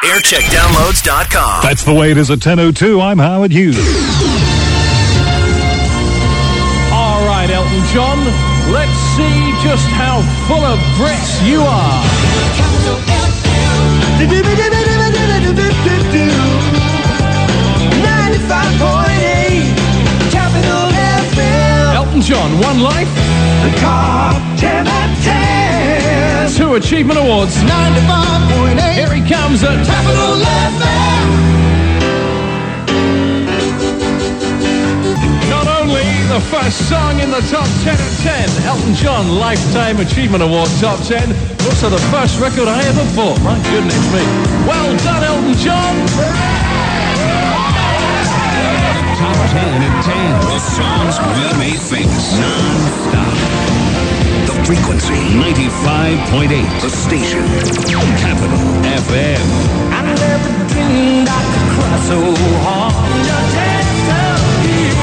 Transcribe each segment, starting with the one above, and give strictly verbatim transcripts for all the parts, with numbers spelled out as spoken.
aircheck downloads dot com. That's the way it is at ten oh two. I'm Howard Hughes. All right, Elton John, let's see just how full of Brits you are. ninety-five point eight Capital F M. Elton John, One Life. The top ten at ten. Two Achievement Awards. ninety-five point eight. Here he comes at Capital F M. Not only the first song in the top ten at ten, Elton John Lifetime Achievement Award top ten, also the first record I ever bought. My goodness me. Well done, Elton John. Top ten at ten. The songs we made famous. Non-stop. The frequency. ninety-five point eight. The station. Capital F M. I never dreamed I could cry so hard. Just had to feel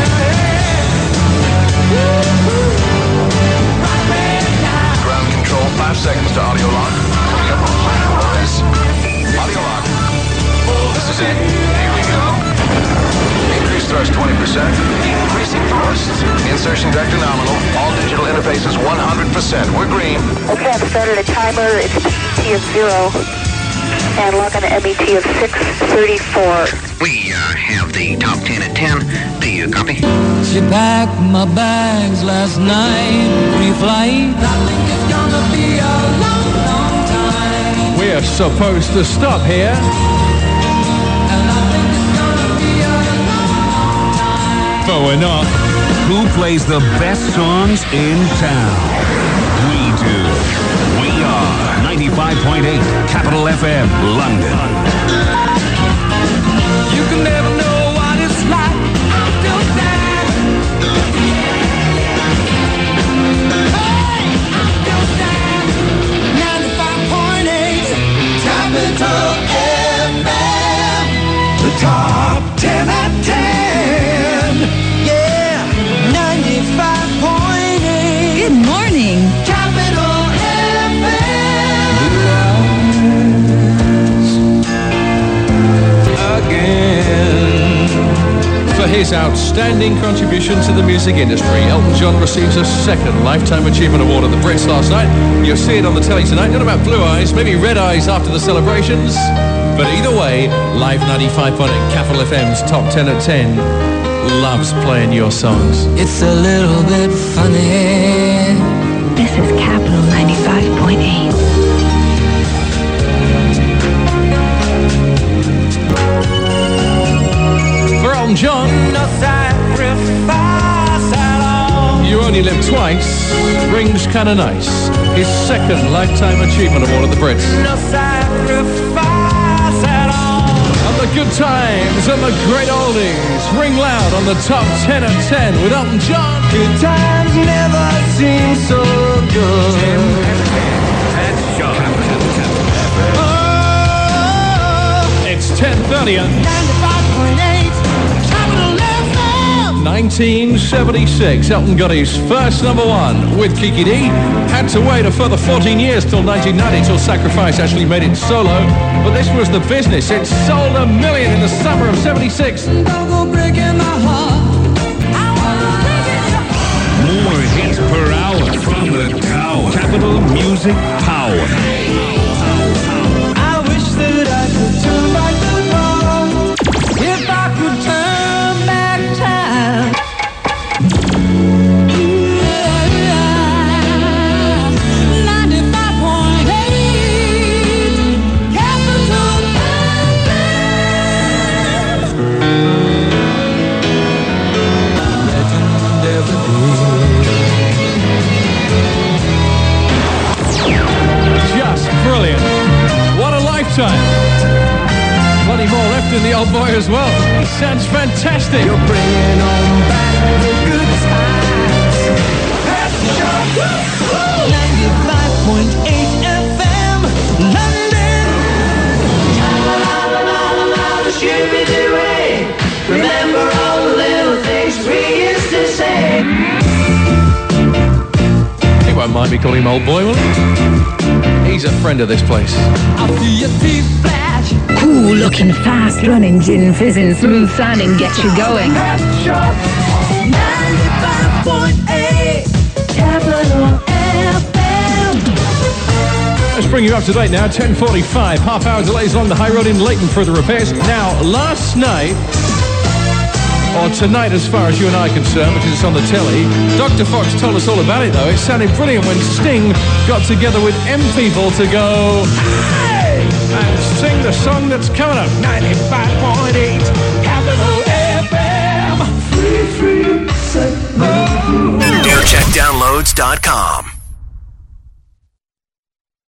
it. Ground control, five seconds to audio lock. Coming up on Firewise. Audio lock. This is it. Here we go. Increase thrust twenty percent. Increasing thrust. Insertion vector nominal. All digital interfaces one hundred percent. We're green. Okay, I've started a timer. It's P T of zero. And log on to M E T of six thirty-four. We uh, have the top ten at ten. Do you copy? She packed my bags last night. Pre-flight. I think it's gonna be a long, long time. We're supposed to stop here. And I think it's gonna be a long, long time. But we're not. Who plays the best songs in town? We do. We are ninety-five point eight Capital F M, London. You can never know what it's like. I'm still standing. Hey, I'm still standing. ninety-five point eight Capital F M. The top ten at ten. Yeah, ninety-five point eight. Good morning. Capital F M. Again. For his outstanding contribution to the music industry, Elton John receives a second Lifetime Achievement Award at the Brits last night. You'll see it on the telly tonight. Not about blue eyes, maybe red eyes after the celebrations. But either way, Live ninety-five point eight Capital F M's Top ten at ten loves playing your songs. It's a little bit funny. This is Capital ninety-five point eight. For Elton John, No sacrifice at all. You Only Live Twice rings kinda nice. His second Lifetime Achievement Award at the Brits. No sacrifice at all. And the good times and the great oldies ring loud on the top ten at ten with Elton John. Good times never seem so good. Oh, It's ten thirty at ninety-five point eight Capital F M. nineteen seventy-six. Elton got his first number one with Kiki D. Had to wait a further fourteen years till nineteen ninety till Sacrifice actually made it solo. But this was the business. It sold a million in the summer of seventy-six. Don't go breaking my heart. I wanna break it. More hits per hour from the tower. Capital Music Power. I wish that I could turn back the clock. If I could turn back time. ninety-five point eight Capital F M. Just brilliant. What a lifetime. Plenty more left in the old boy as well. He sounds fantastic. You're bringing on back the good times. That's ninety-five point eight F M, London. Remember all the little things we used to say. He won't mind me calling him old boy, will he? He's a friend of this place. I see your teeth flash. looking, fast running, gin fizzing, smooth sounding, get you going. ninety-five point eight Capital F M. Let's bring you up to date now. ten forty-five. Half hour delays along the high road in Leighton for the repairs. Now, last night, or tonight as far as you and I are concerned, because it's on the telly, Doctor Fox told us all about it, though. It sounded brilliant when Sting got together with M People to go, hey! And sing the song that's coming up. ninety-five point eight Capital F M. Free, free, say no. New check downloads dot com.